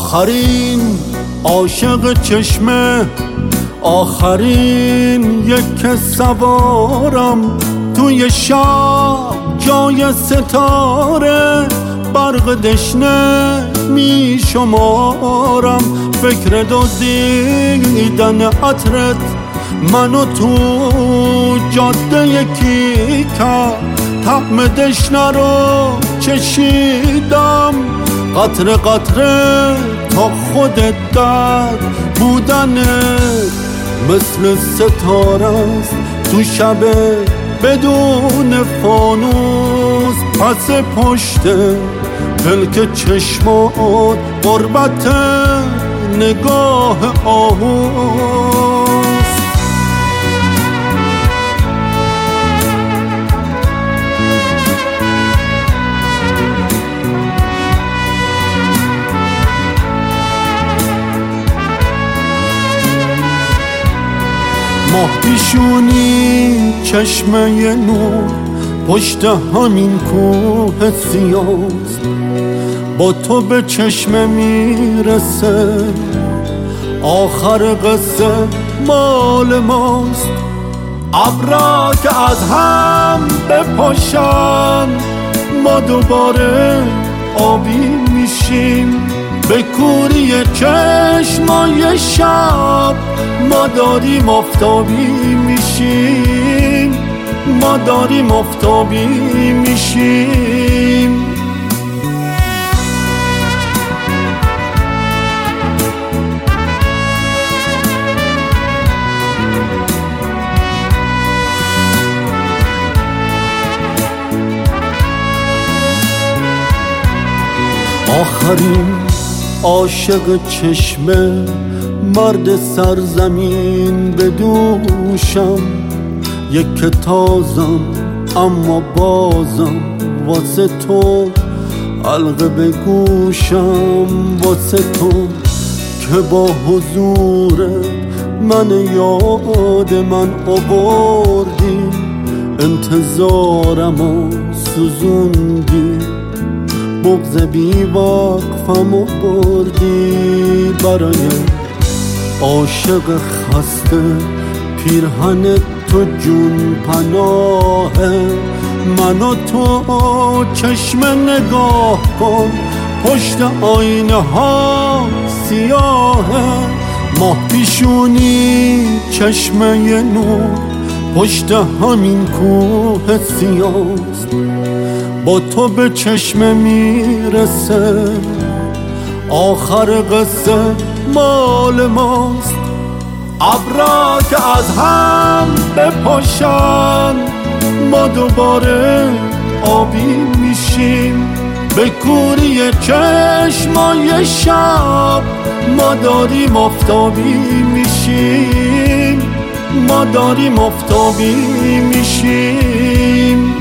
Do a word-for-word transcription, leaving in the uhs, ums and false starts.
آخرین عاشق چشمه، آخرین یک سوارم توی شب جای ستاره، برق دشنه می شمارم، فکر دزدیدن عطرت منو تو جاده یکی کرد، طعم دشنه رو چشیدم، قطره قطره تا خودت در بودنت مثل ستاره است تو شب بدون فانوس، پس پشت پلک چشمات غربت نگاه آهوست. ماه پیشونی چشمه نور پشت همین کوه سیاست، با تو به چشمه میرسه آخر قصه مال ماست. ابرا که از هم بپاشن ما دوباره آبی میشیم، به کوری چشمای شب ما داریم آفتابی میشیم، ما داریم آفتابی میشیم. آخرین عاشق چشمه، مرد سرزمین به دوشم، یک تازم اما بازم واسه تو حلقه به گوشم، واسه تو که با حضورت من یاد من آوردی، انتظارمو سوزوندی، بغض بی وقفمو بردی. برای عاشق خسته پیرهن تو جون پناهه، من و تو چشم نگاه کن پشت آینه ها سیاهه، ماه پیشونی چشمه نور پشت همین کوه سیاست، با تو به چشمه میرسه آخر قصه مال ماست. ابرا که از هم بپاشن ما دوباره آبی میشیم، به کوری چشمای شب ما داریم آفتابی میشیم، ما داریم آفتابی میشیم.